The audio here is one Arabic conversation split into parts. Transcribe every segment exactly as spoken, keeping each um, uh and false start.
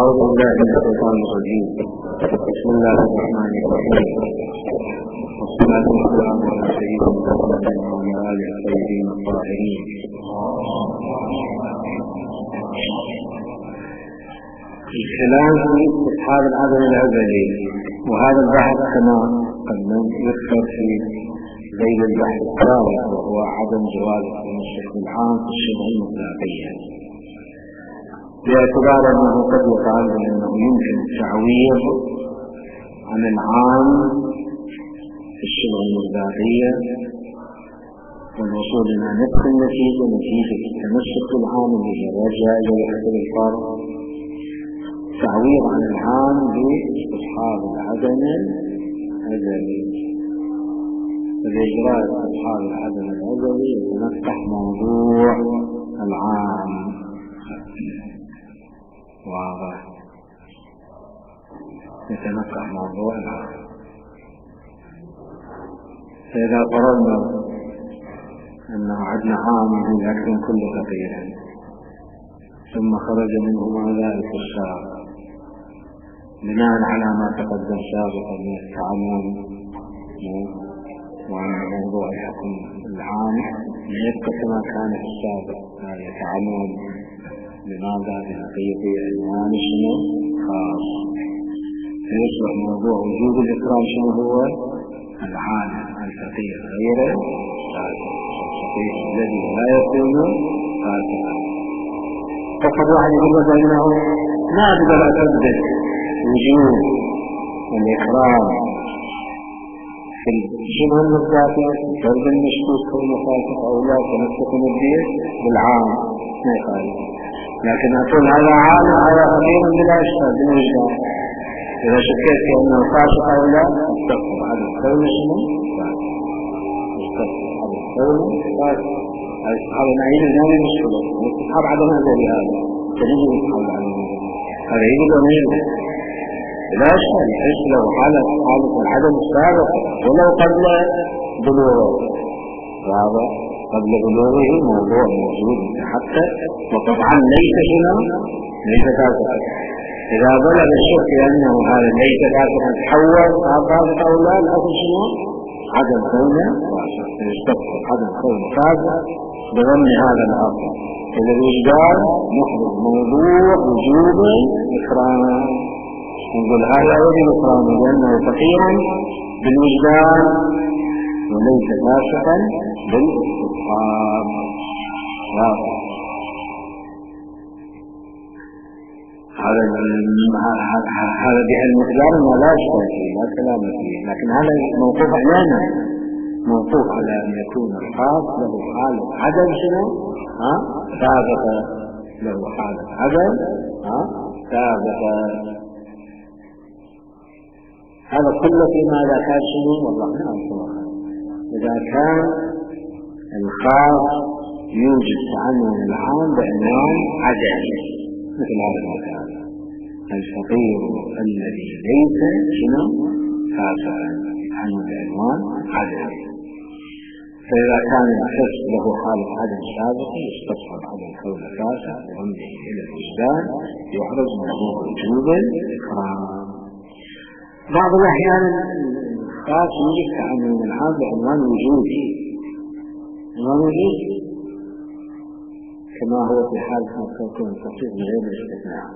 أعوذ بالله من الشيطان الرجيم. بسم الله الرحمن الرحيم، والصلاة والسلام على سيدنا محمد وعلى آله الطيبين الطاهرين. الكلام في استصحاب العدم الأزلي، وهذا البحث كما قلنا يذكر في ذيل البحث الثالث، وهو عدم جواز التمسك بالعام في الشبه المطلقية، باعتبار أنه قد يقال بأنه يمكن التعويض عن العام في الشبه المطلقية والوصول إلى نفس النتيجة، نتيجة التمسك بالعام الذي يرجع إلى وحدة الفرد، تعويض عن العام باستصحاب العدم الأزلي. بإجراء استصحاب العدم الأزلي يتنفتح موضوع العام. واضح؟ يتنفتح موضوع العام. فإذا قررنا أنه عندنا عام يكون كل فقير، ثم خرج منه ماذا؟ الفساق، بناء على ما تقدم سابقا من التعمم وأن موضوع الحكم العام يبقى كما كان في السابق، هذا يتعمم لماذا؟ بحقيقة عنوان شنو؟ خاص، فيصبح موضوع وجوب الإكرام شنو هو؟ العالم الفقير غير الفقير الذي لا يكون فاسقا. فقد واحد يقول بأنه ما أقدر أثبت وجوب الإكرام في الشبه المطلقة فرد المشكوك كونه فاسق أو لا تمسك بالدين بالعام ما يخالف، لكن أقول هذا عام هذا فقير بلا إشكال بالوجدان. إذا شكيت أنه فاسق أو لا استغفر هذا القول شنو؟ استغفر هذا القول فاسق. هذا نعيد الجانب المشكلة استصحاب عدم أزلي، هذا تجد استصحاب عدم أزلي، هذا يجب أن يجب لا إشكال يحس له حالة حالة العدم السابق ولو قبل بلوغه، هذا قبل بلوغه موضوع موجود حتى، وطبعا ليس هنا ليس كافرا. إذا بلغ الشك أنه هذا ليس كافرا تحول فاسق أو لا، الأصل شنو؟ عدم كونه فاسق، يستغفر عدم كونه فاسق بضمن هذا الأصل. إذا الوجدان محدث موضوع وجوب إكرامه، نقول هذا يجب إكرامه لأنه فقير بالوجدان وليس فاسقا بالاستصحاب. هذا هذا بهالمقدار ما لا إشكال فيه، لا كلام فيه، لكن هذا موقوف أحيانا موقوف على أن يكون الخاص له حالة عدم شنو؟ ها؟ سابقة، له حالة عدم ها؟ سابقة. هذا كله فيما إذا كان شنو؟ والله ما أعرف. إذا كان الخاص يوجد تعنون العام بعنوان عدم، مثل هذا المثال الفقير الذي ليس شنو؟ فاسقا، عنه بعنوان عدم. فإذا كان الشخص له حالة عدم سابقة يستصحب عدم كون فاسق وعمده إلى الوجدان، يحرز موضوع وجوب الإكرام. بعض الأحيان الخاص يوجد تعنون العام بعنوان وجودي، عنوان وجودي كما هو في حال ما تكون الفقير من غير الاستثناء،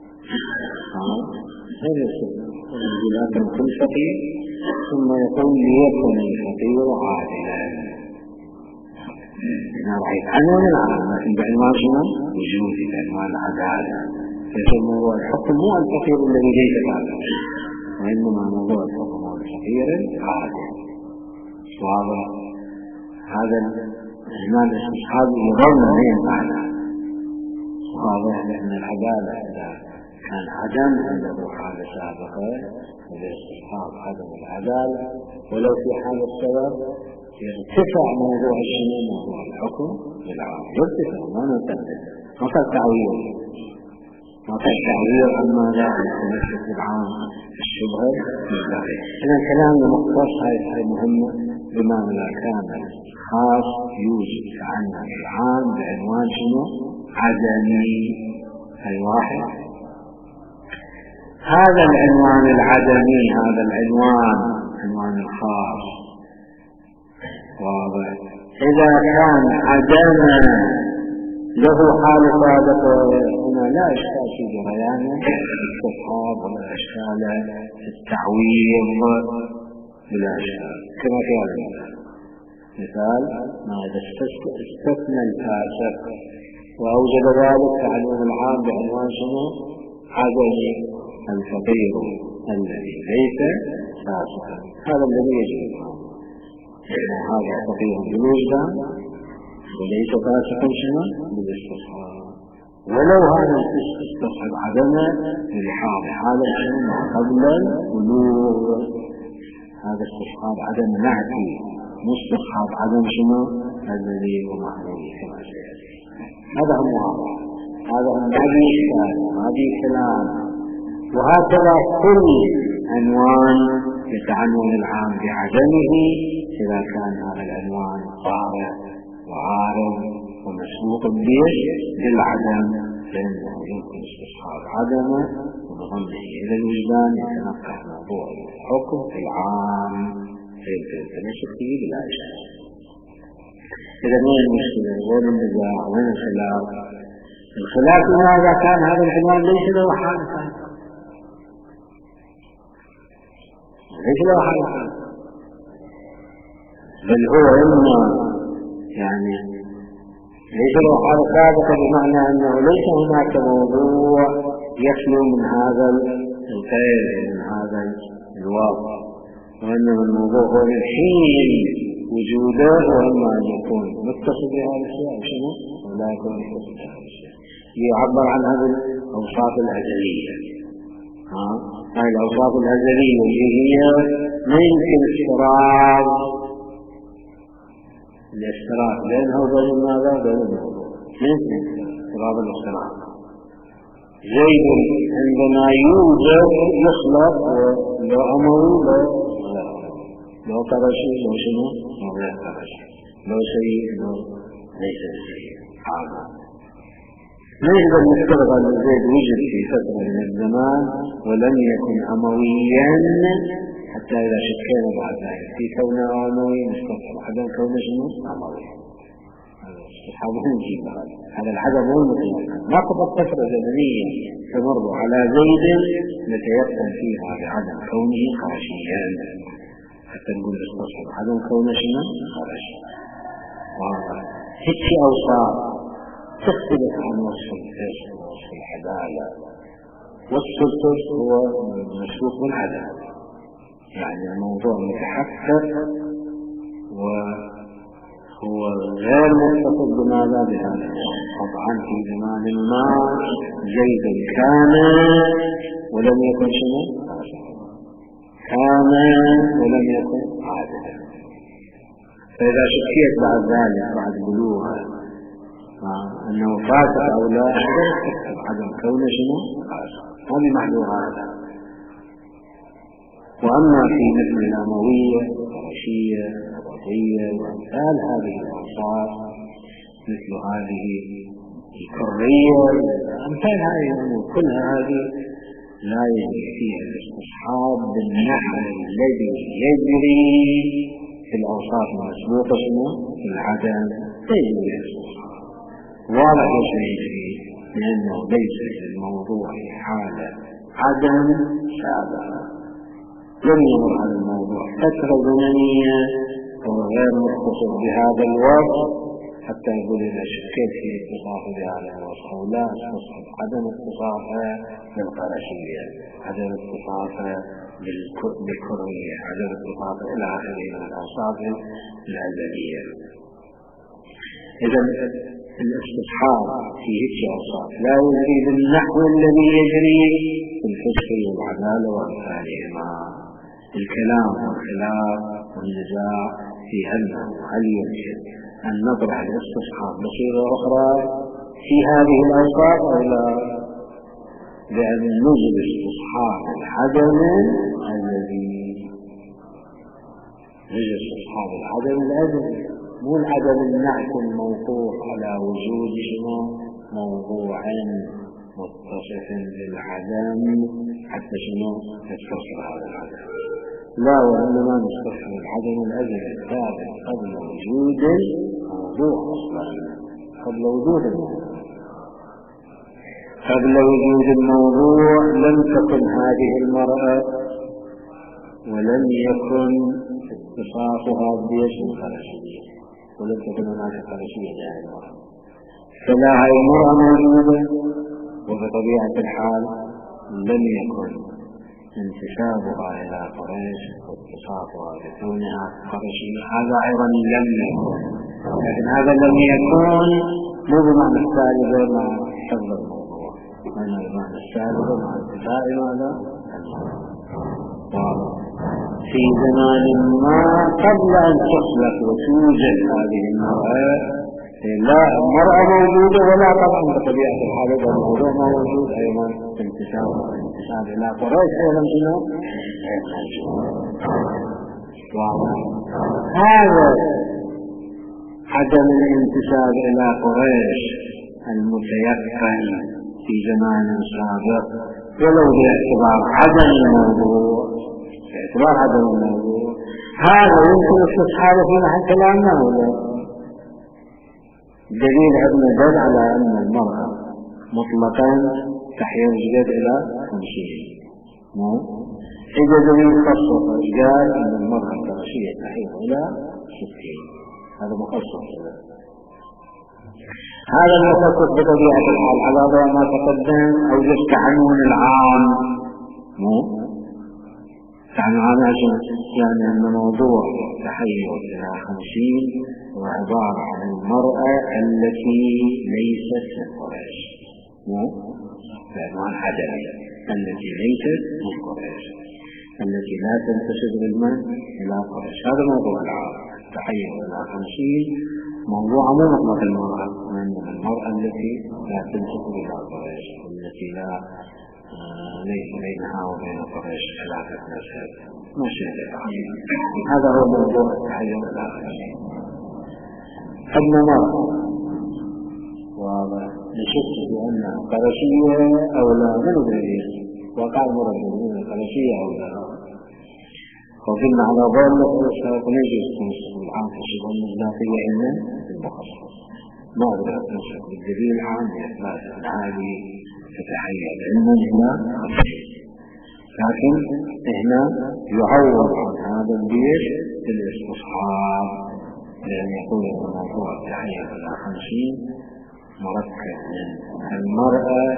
غير الاستثناء يقول لكن كل فقير ثم يقول ليكن الفقير عادلا. أنا رأيت عنوان العام لكن بعنوان شنو؟ وجودي، بعنوان العدالة. فيكون موضوع الحكم مو الفقير الذي ليس عادلا، وإنما موضوع الحكم هو الفقير عادل. واضح؟ هذا الإجمال الاستصحاب يظل من المعنى واضح، لأن العدالة إذا كان عدم عنده حالة سابقة فالاستصحاب عدم العدالة، ولو في حالة السبب يرتفع موضوع الشنو؟ موضوع الحكم بالعام يرتفع، ما ننتبه ما قد تعويض ما قد تعويض عما لا يتمسك بالعام الشبهة بالباقي. إذا كلام مختص هاي مهمة، بما لا كان خاص يوجد عنه العام بعنوان شنو؟ عدمي. أي واحد هذا العنوان العدمي، هذا العنوان عنوان الخاص واضح. إذا كان عدما له حال سابقة هنا لا إشكال في جريانه الاستصحاب ولا إشكال في التعويض بلا إشكال، كما في هذا المثال. مثال ما إذا استثنى الفاسق وأوجد ذلك تعلم العام بعنوان شنو؟ عدمي الفقير الذي ليس فاسقا، هذا الذي يجب يعني هذا فقير بالوجدان وليس فاسقا شنو؟ بالاستصحاب. ولو هذا استصحاب عدمه للحاض هذا شنو قبل البلوغ، هذا استصحاب عدم نعتي، مستصحاب عدم شنو؟ الذي هو محظوظ كما سيأتي. هذا هو واضح، هذا هو هذه إشكال هذه كلام. وهكذا كل عنوان يتعنون العام بعدمه إذا كان هذا العنوان طارئ وعارض ومسبوق بالعدم فإنه يمكن استصحاب عدمه وبضمه إلى الوجدان يتنقل موضوع الحكم في العام فيمكن التمسك به بلا إشكال. إذا وين المشكلة؟ وين النزاع؟ وين الخلاف؟ الخلاف ماذا كان هذا العنوان ليس له حالة، ليس له حالة، بل هو إما يعني ليس له حالة سابقة بمعنى أنه ليس هناك موضوع يخلو من هذا الخير من هذا الواقع، وإنما الموضوع هو الحين وجوده، وإما أن يكون متصل بهذا الشيء أو شنو ولا يكون متصل بهذا الشيء. يعبر عن هذه الأوصاف الأزلية. ها هذه الأوصاف الأزلية اللي هي ما يمكن استراد الاستراد لأنه بين ماذا؟ بين الموضوع يمكن استراد الاستراد. زيد عندما يوجد يخلق لو أمري لو لو قرشي لو شنو لو لا قرشي لو شيء لو ليس شيء هذا لا يقدر نفترض أن زيد وجد في فترة من الزمان ولم يكن أمويا حتى إذا شكينا بعد ذلك في كونه أموي مستقبل عدم كونه شنو أموي. الصحابة نجيب هذا هذا العدم هو المطلق. نقضت فترة زمنية تمر على زيد نتيقن فيها بعدم كونه قرشيا حتى نقول استصحب عدم كونه شنو قرشي. هيك أوصاف تختلف عن وصف الحسن ووصف العدالة. وصف الحسن هو مشروط بالعدالة، يعني الموضوع متحقق وهو غير متصل بماذا بهذا. طبعا في زمان ما زيد كان ولم يكن شنو كان ولم يكن عادلا، فإذا شكيت بعد ذلك بعد بلوغه أنه فاسق أو لا عدم كونه شنو فاسق هذه محذورات. وأما في مثل الأموية القرشية الوضعية وأمثال هذه الأوصاف مثل هذه الكرية أمثال هذه كل هذه لا يجري فيها الاستصحاب بالنحو الذي يجري في الأوصاف المسبوقة شنو في العدم لا يجري الاستصحاب. واضح ايش يجري لأنه ليس الموضوع حالة عدم سابقة، لم يمر على الموضوع فترة زمنية وغير متصل بهذا الوصف حتى يقول إذا شكيت في اتصافه بهذا الوصف أو لا استصحب عدم اتصافه بالقرشية، عدم اتصافه بالكرية، عدم اتصافه إلى آخره من الأوصاف الأزلية. إذا الاستصحاب في هيك أوصاف لا يجري بالنحو الذي يجري في الفقه والعدالة وأمثالهما. الكلام والخلاف والنزاع في أنه هل يمكن أن نطرح الاستصحاب بصيغة أخرى في هذه الأوصاف أو لا، لأن نجد استصحاب العدم الذي نجد استصحاب العدم الأزلي مو العدم النعت الموقوف على وجود شنو موضوع متصف بالعدم حتى شنو يستصحب هذا العدم. لا، وإنما نستصحب العدم الأزلي الثابت قبل وجود الموضوع أصلا، قبل وجود الموضوع. قبل وجود الموضوع لم تكن هذه المرأة ولم يكن اتصافها بجسم الخرشية، ولم تكن هناك خرشية لهذه المرأة، فلا هذه المرأة موجودة، وبطبيعة الحال لم يكن انتسابها إلى قريش واتصافها بكونها قرشية، هذا أيضا لم يكن. لكن هذا لم يكن مو بمعنى السالبة مع حفظ الموضوع، أنا بمعنى السالبة مع انتفاء ماذا؟ في زمان ما قبل أن تخلق وتوجد هذه المرأة، لا المرأة موجودة، ولا طبعا بطبيعة الحال الموضوع موجود أيضا انتساب انتساب إلى قريش أيضا شنو؟ هذا عدم الانتساب إلى قريش المتيقن في زمان سابق ولو باعتبار عدم الموضوع، باعتبار عدم الموضوع هذا يمكن استصحابه في محل كلامنا، ولا دليل عندنا دل على أن المرأة مطلقا تحيز جد إلى خمسين، مو إذا دليل خصص قال أن المرأة الخمسية تحيز إلى ستين، هذا مخصص. هذا المخصص بطبيعة الحال على ضوء ما تقدم أو التعنون العام، مو يعني هذا يعني أن موضوع تحيز إلى خمسين هو عبارة عن المرأة التي ليست من قريش، مو بعنوان عدمي، التي ليست من قريش، التي لا تنتسب للمن إلى قريش. هذا موضوع العام تحيز إلى خمسين، موضوع مو مطلق المرأة، من المرأة التي لا تنتسب إلى قريش، التي لا ليس بينها وبين قريش علاقة نسب، ما شيء. هذا هو موضوع التحيز إلى خمسين. أن مرأة ونشك بأنها قرشية أو لا من الدليل، وقع مرض من القرشية أو لا، وقلنا على ظاهر ونجد نسخ العام في الشبه المصداقية إلا المخصص، ما أقدر نسخ بالدليل العام لإثبات هذه تتحيز علما إلى خمسين، لكن هنا يعوض عن هذا البيت بالاستصحاب، لأن يقول أن موضوع التحيز إلى خمسين مركب من المرأة،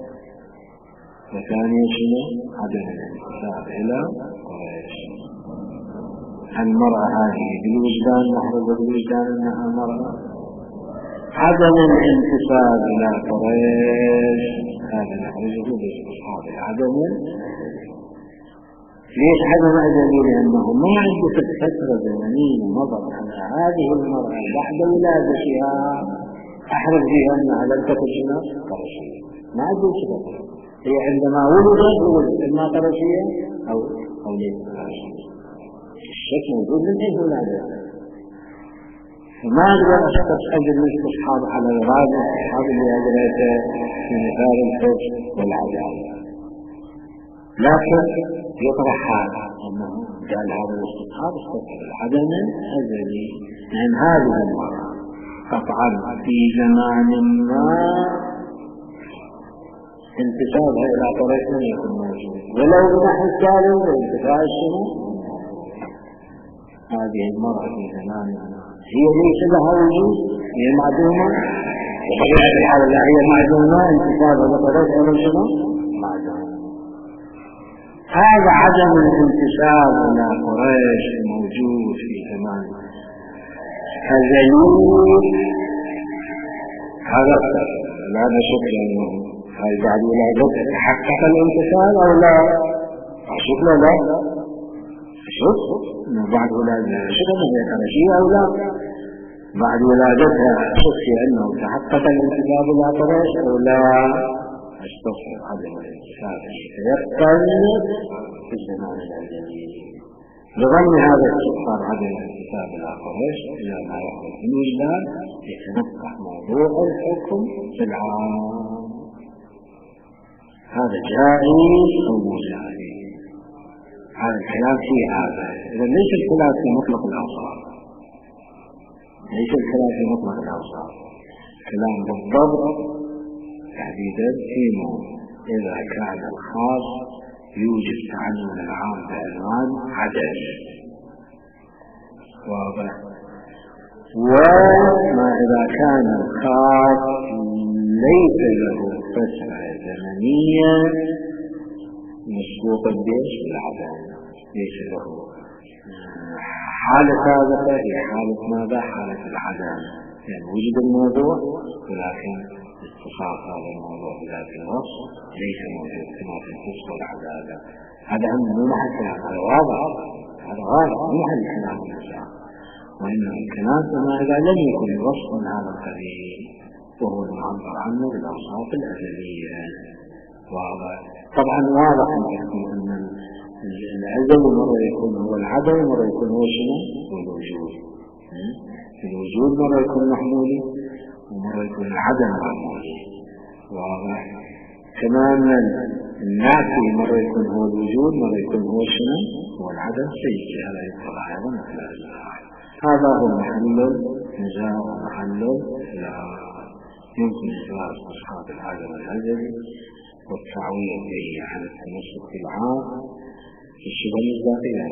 وثانيا شنو؟ عدم الانتساب إلى قريش. المرأة هذه بالوجدان محرزة بالوجدان أنها مرأة، عدم الانتساب إلى قريش هذا نحرزه بالاستصحاب. عدم ليش عدم أدبي؟ لأنه ما عندك فترة زمنية مضت على هذه المرأة بعد ولادتها أحرز بها أنها لم تكن شنو؟ قرشية، ما عندك فترة، هي عندما ولدت ولدت إما قرشية أو أو ليست قرشية، الشك موجود من أي ولادتها، فما أقدر أشخص أجل الاستصحاب على الغاية الاستصحاب اللي أجريته في مثال الحج والعدالة، لكن يطرح هذا أنه قال هذا الاستصحاب استصحاب العدم الأزلي، لأن هذه المرأة قطعا في زمان ما انتسابها إلى قريش لم يكن موجود، ولو بنحو السالم بانتفاع الشمس. هذه المرأة في زمان ما هي ليس لها وجود، هي معدومة، وبطبيعة الحال لا هي معدومة، انتسابها لقريش أيضا شنو؟ معدومة. هذا عدم الانتساب إلى قريش موجود في زمان أزلي، هذا لا نشك أنه هل بعد ولادته تحقق الانتساب أو لا؟ أشك لا لا أشك أنه بعد ولادتها أشك أنه هي قرشية أو لا؟ بعد ولادتها أشك أنه تحقق الانتساب إلى قريش أو لا؟ أستغفر عدم الانتساب يتيقن في الزمان الأزلي، لظن هذا الاستغفار عدم الانتساب إلى قريش إلى ما يخرج من وجدان يتنقح موضوع الحكم في العام. هذا جائز أو مو جائز؟ هذا الكلام في هذا. إذا ليس الكلام في مطلق الأوصاف، ليس الكلام في مطلق الأوصاف، كلام بالضبط تحديدا فيما إذا كان الخاص يوجد تعلم العام بعنوان عدد، واضح؟ وما إذا كان الخاص ليس له فترة زمنية مسبوقة بإيش؟ بالعدم، ليس له حالة ثابتة، هي حالة ماذا؟ حالة العدم، يعني وجد الموضوع ولكن اتصاف هذا الموضوع بذات الوصف ليس موجود كما في الفسق والعدالة. هذا مو محل كلام، هذا واضح، هذا واضح مو محل كلام الإنسان. وإنما الكلام ما إذا لم يكن الوصف من هذا القبيل وهو المعبر عنه بالأوصاف الأزلية. واضح؟ طبعا واضح أن العدم مرة يكون هو العدم ومرة يكون هو شنو؟ هو الوجود. الوجود مرة يكون محمولي ومرة يكون العدم محمولي. واضح؟ كمان النافي مرة يكون هو الوجود مرة يكون هو شنو؟ هو العدم. سيجي على يطلع أيضا مثل هذا هو محل النزاع ومحل يمكن إثبات أصحاب العدم الأزلي والتعويض به عن التمسك بالعام في الشبه المصداقية.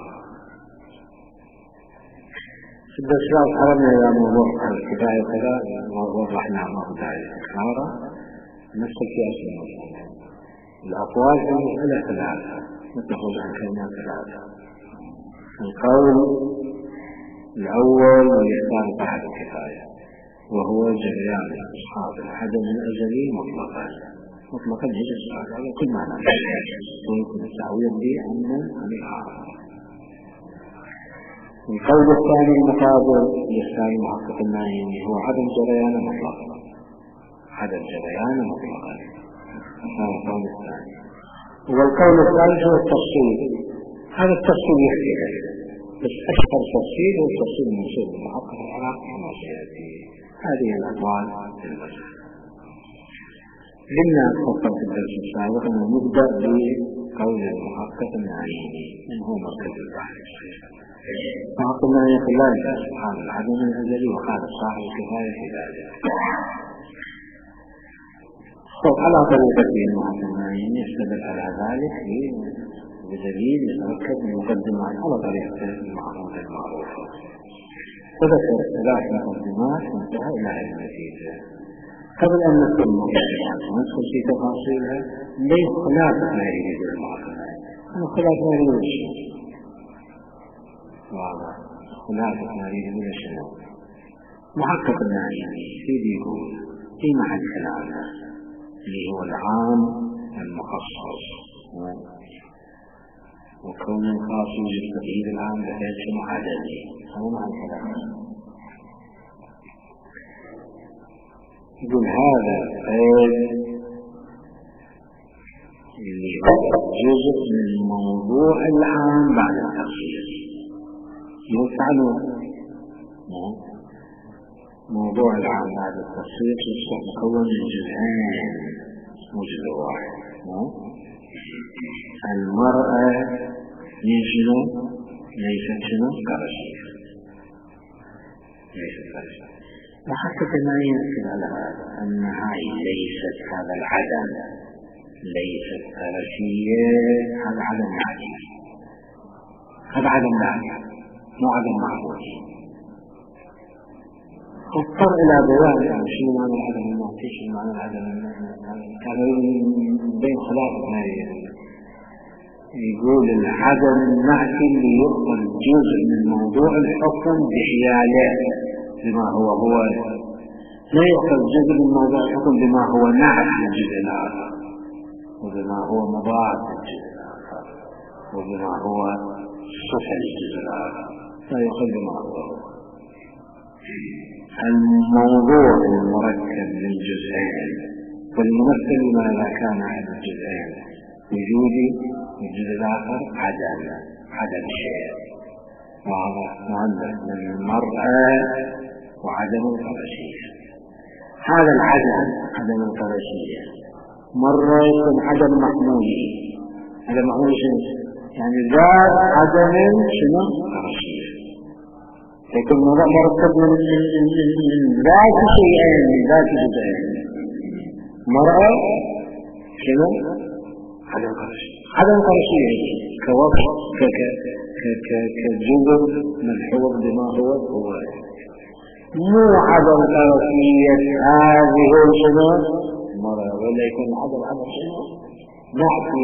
في الدرس حرمنا إلى موضوع الكفاية وكذا، وضحنا ما هو داعي تكراره. ندخل في أصل المسألة. الأقوال في المسألة ثلاثة، نتخذ عن كلمات ثلاثة. القول الأول والإخبار بعد الكفاية، وهو جريان أصحاب العدم الأزلي مطلقا مطلقا يجب على كل معنى ويمكن التعويض به عنا عن الآخر. القول الثاني المقابل للثاني محقق النايمي هو عدم جريان مطلقا، عدم جريان مطلقا، هذا القول الثاني. والقول الثالث هو التفصيل. هذا التفصيل يحتاج بس أشهر تفصيل هو التفصيل المنصوب المحقق العراقي كما سيأتي. هذه الأقوال في المسألة. قلنا فقط في الدرس السابق أنه نبدأ بقول المحقق النايمي من هو مركز البحث. محقق النايمي يقول لا يجوز سبحان العدم الأزلي وقال صاحب الكفاية في ذلك. طب على طريقة المحقق النايمي يستدل على ذلك بدليل يتركب من مقدمات على طريقة المعروف المعروفة. وذكر ثلاث مقدمات وانتهى إلى هذه النتيجة. قبل أن ندخل المقدمات وندخل في تفاصيلها ليس خلاف ما يريد المحقق، أنا خلاف ما يريد الشيء واضح، خلاف ما يريد الشيء. محقق النايمي سيدي يقول في محل كلامه اللي هو العام المخصص، وكون الخاص يوجد تقييد العام بحيث شنو عددي، هذا معنى كلامه. يقول هذا القيد اللي هو جزء من الموضوع العام بعد التخصيص. يفعله موضوع العام بعد التخصيص يصبح مكون من جزئين مو جزء واحد. المرأة من شنو؟ ليست شنو؟ كرشية، ليست كرشية. وحتى كما يمكن على هذا أن هاي ليست هذا العدم ليست كرشية، هذا عدم معدي، هذا عدم معدي مو عدم معقول. اضطر إلى بيان يعني شنو معنى العدم المعطي، شنو معنى العدم المعطي. كان بين خلاف هاي يقول العدم المعطي اللي يقبل جزء من موضوع الحكم بحياله بما هو هو، لا يقبل جزء من موضوع الحكم بما هو نعت للجزء الآخر وبما هو مضاعف للجزء الآخر وبما هو صفة للجزء الآخر، لا يقبل بما هو هو. الموضوع المركب من جزئين والممثل ما إذا كان أحد الجزئين وجودي والجزء الآخر عدم عدم شيء واضح. وعندك من المرأة وعدم الفرشية. هذا العدم عدم الفرشية مرة يكون عدم محمولي. عدم محمولي شنو؟ يعني ذات عدم شنو؟ قرشية. يكون مركب من ذات شيئين من ذات جزئين. مرأة شنو؟ عدم قرشية. عدم قرشية كوصف كجزء ملحوظ بما هو هو مو عدم قرشية هذه شنو؟ مرأة، ولا يكون عدم عدم شنو؟ نحكي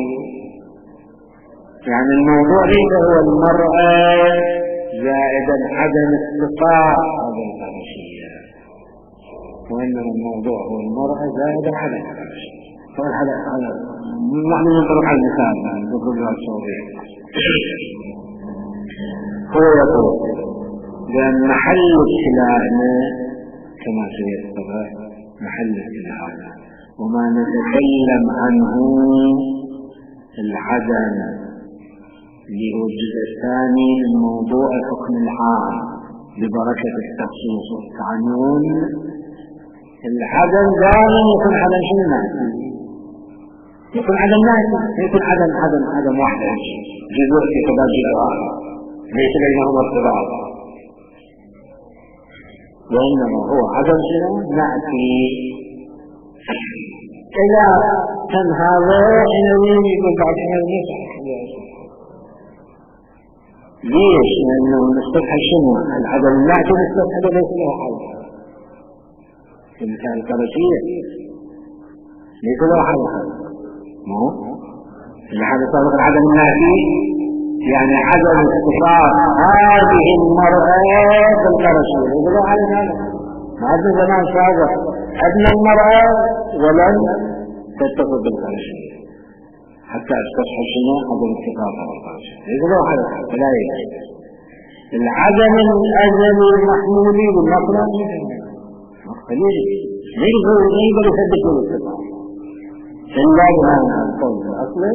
يعني الموضوع ليس هو المرأة زائدا عدم استطاع هذا القرشية، وإنما الموضوع هو المرأة زائدا عدم القرشية. فهذا هذا نحن نطرق على المثال بكل الصورين. هو يقول بأن محل ابتلاءنا كما سيذكر محل ابتلاءنا وما نتكلم عنه العدم اللي هو الجزء الثاني من موضوع الحكم العام ببركة التخصيص والتعنون. العدم دائما يكون عدم شنو ناتي؟ يكون عدم ناتي، يكون عدم عدم عدم واحد جزء في قبال جزء آخر ليس بينهما ارتباط، وإنما هو عدم شنو ناتي. إذا كان هذا حينئذ يقول بعد حينئذ ليش؟ لأنه نستفحى شنو؟ العدم الناتي نستفحى ليس له حل في مثال القرشية ليس له حل. مو اللي هذا سابق العدم الناتي يعني عدم استطاع هذه المرأة في القرشية ليس له حل. هذا ما عندنا زمان سابق أدنى المرأة ولن تتصل بالقرشية حتى استصحى شنو عدم استطاعة القرشية ليس له حل. فلا يجب العدم الأزلي المحمولي بالنقل فليش ليش هو يقدر يثبت الاستطاعة إلا بهذا القول الأصلي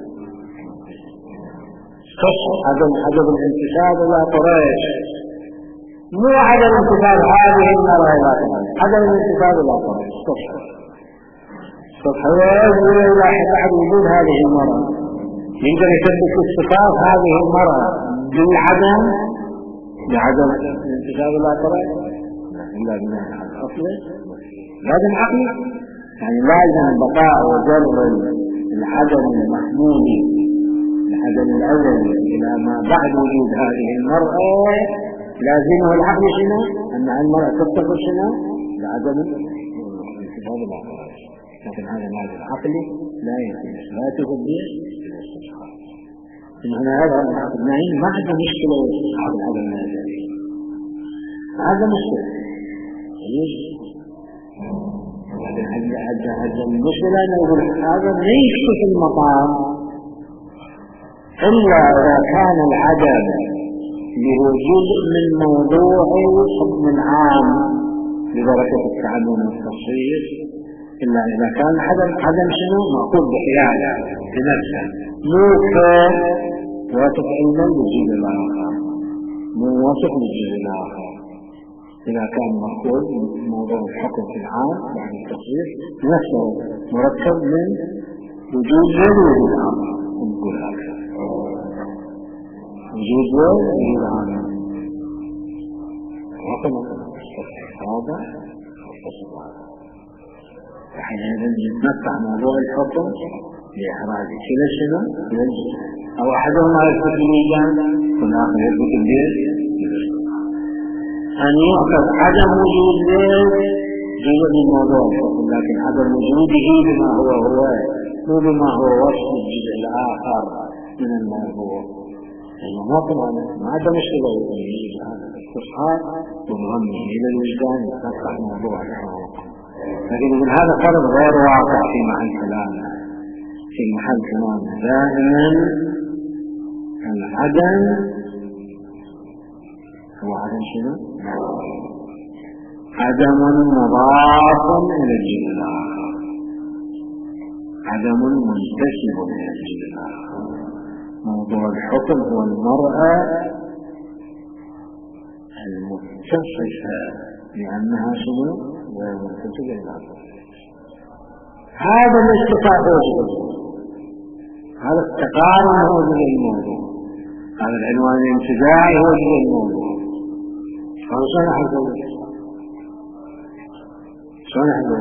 استصحى عدم عدم الانتساب إلى قريش، مو عدم الانتساب هذه المرأة إلى قريش، عدم الانتساب إلى قريش استصحى استصحى ويجب إلى بعد وجود هذه المرأة يقدر يثبت استطاعة هذه المرأة بالعدم بعدم الانتساب إلى قريش إلا بناء على الأصل لازم عقلي، يعني لازم بقاء وجر العدم المحمولي العدم الأولي إلى ما بعد وجود هذه المرأة لازمه العقل شنو؟ أن المرأة تتصل شنو؟ بعدم الانتساب إلى قريش، لكن هذا لازم عقلي لا يمكن إثباته بالاستصحاب. إن هنا هذا العقل ما عنده مشكلة استصحاب العدم الأزلي، هذا مشكلة هذا المشكلة نقول هذا ليس في المقام إلا إذا كان العدم له جزء من موضوع حكم عام ببركة التعلم والتخصيص، إلا إذا كان عدم عدم شنو مأخوذ بحياله بنفسه مو واثق علما للجزء الآخر، مو واثق للجزء الآخر. إذا كان مأخوذ موضوع الحكم في العام يعني التصريح نفسه مركب من وجود وجود العام، نقول هكذا وجود وجود العام حكم هذا حينئذ يتمتع موضوع الحكم لإحراج كلا شنو إلى الجزء أو أحدهما يثبت الإيجاب والآخر يثبت البيت أن يؤخذ عدم وجود جزء من موضوع الحكم، لكن عدم وجوده بما هو هو مو بما هو وصف الجزء الآخر من الموضوع. يعني ما طبعا ما عنده مشكلة يجب هذا الاستصحاب ومهم إلى الوجدان يفتح موضوع الحكم، لكن من هذا فرض غير واقع في محل كلامنا في محل كلام دائما العدم هو عدم شنو؟ عدم مضاف إلى الجزء الآخر، عدم منتسب إلى الجزء الآخر. موضوع الحكم هو المرأة المتصفة لأنها شنو؟ غير منتسبة إلى الآخر. هذا الاتفاق وجد، هذا التقارن هو جزء الموضوع، هذا العنوان الانتزاعي هو جزء الموضوع. شلون نحضر شلون نحضر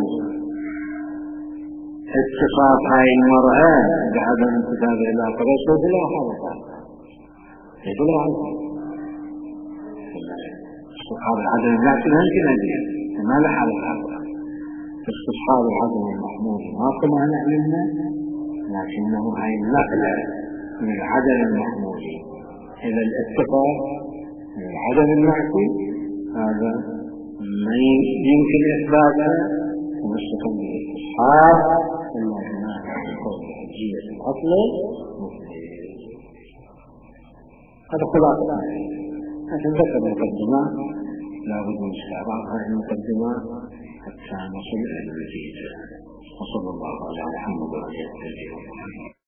اتصاف هاي المرأة بعدم انتساب إلى قريش وبلا حالة يدل على استصحاب العدم النفسي ممكن أجل ما له حالة الأرض. استصحاب العدم المحمود ما طمعنا علمنا، لكنه هاي النقلة من العدم المحمود إلى الاتفاق من العدم النفسي، هذا ما يمكن إثباته ومستقل بالاستصحاب إلا بناء على قول حجية الأصل. هذا خلاصة لكن ذكر مقدمات لا بد من استعراض هذه المقدمات حتى نصل إلى النتيجة. وصلى الله على محمد وعلى آله وصحبه.